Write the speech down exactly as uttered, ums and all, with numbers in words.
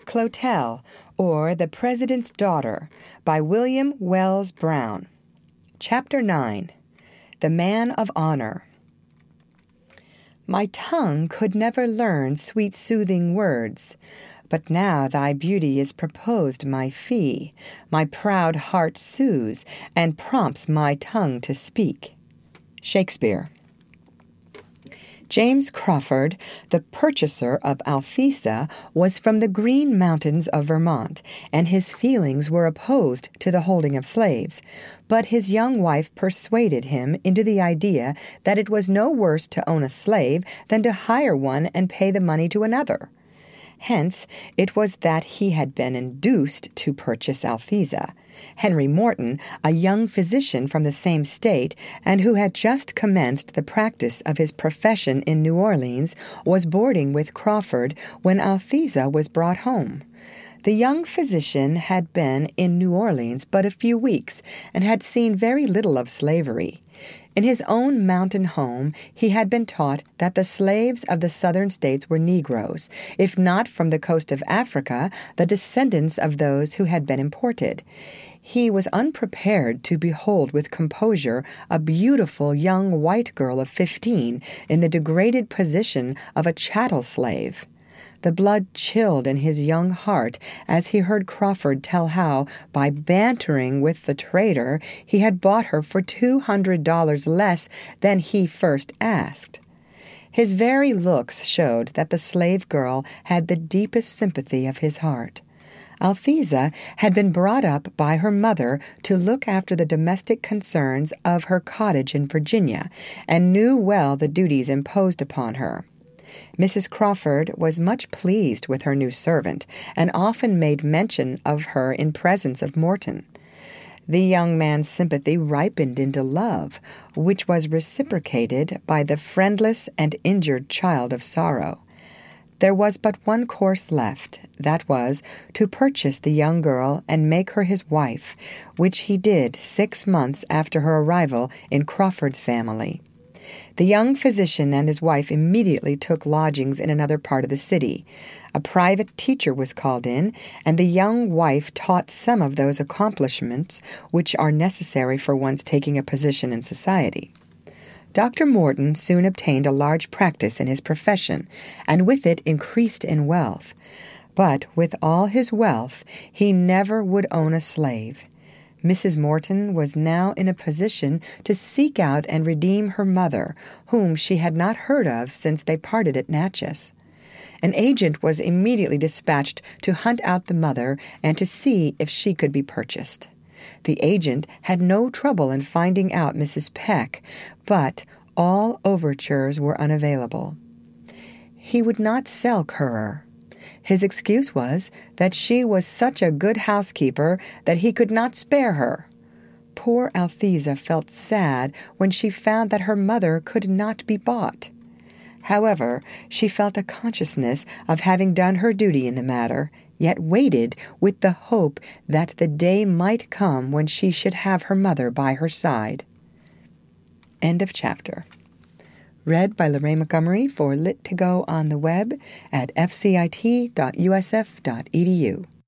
Clotel, or The President's Daughter, by William Wells Brown. Chapter nine. The Man of Honor. My tongue could never learn sweet soothing words, but now thy beauty is proposed my fee. My proud heart sues, and prompts my tongue to speak. Shakespeare. James Crawford, the purchaser of Althesa, was from the Green Mountains of Vermont, and his feelings were opposed to the holding of slaves. But his young wife persuaded him into the idea that it was no worse to own a slave than to hire one and pay the money to another. Hence, it was that he had been induced to purchase Althesa. Henry Morton, a young physician from the same state, and who had just commenced the practice of his profession in New Orleans, was boarding with Crawford when Althesa was brought home. The young physician had been in New Orleans but a few weeks, and had seen very little of slavery. In his own mountain home, he had been taught that the slaves of the southern states were Negroes, if not from the coast of Africa, the descendants of those who had been imported. He was unprepared to behold with composure a beautiful young white girl of fifteen in the degraded position of a chattel slave. The blood chilled in his young heart as he heard Crawford tell how, by bantering with the trader, he had bought her for two hundred dollars less than he first asked. His very looks showed that the slave girl had the deepest sympathy of his heart. Althesa had been brought up by her mother to look after the domestic concerns of her cottage in Virginia, and knew well the duties imposed upon her. Missus Crawford was much pleased with her new servant, and often made mention of her in presence of Morton. The young man's sympathy ripened into love, which was reciprocated by the friendless and injured child of sorrow. There was but one course left, that was, to purchase the young girl and make her his wife, which he did six months after her arrival in Crawford's family. The young physician and his wife immediately took lodgings in another part of the city. A private teacher was called in, and the young wife taught some of those accomplishments which are necessary for one's taking a position in society. Doctor Morton soon obtained a large practice in his profession, and with it increased in wealth. But with all his wealth, he never would own a slave. Missus Morton was now in a position to seek out and redeem her mother, whom she had not heard of since they parted at Natchez. An agent was immediately dispatched to hunt out the mother and to see if she could be purchased. The agent had no trouble in finding out Missus Peck, but all overtures were unavailable. He would not sell Currer. His excuse was that she was such a good housekeeper that he could not spare her. Poor Althesa felt sad when she found that her mother could not be bought. However, she felt a consciousness of having done her duty in the matter, yet waited with the hope that the day might come when she should have her mother by her side. End of chapter. Read by Lorraine Montgomery for Lit to Go on the web at f c i t dot u s f dot e d u.